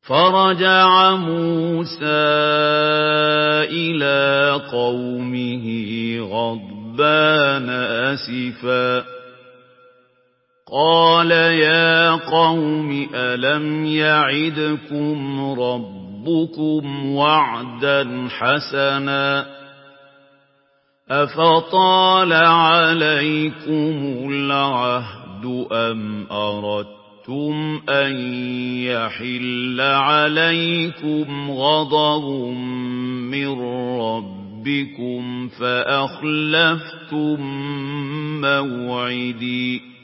فرجع موسى إلى قومه غضبان أسفا قال يا قوم ألم يعدكم ربكم وعدا حسنا أفطال عليكم العهد أم أردتم أن يحل عليكم غضب من ربكم فأخلفتم موعدي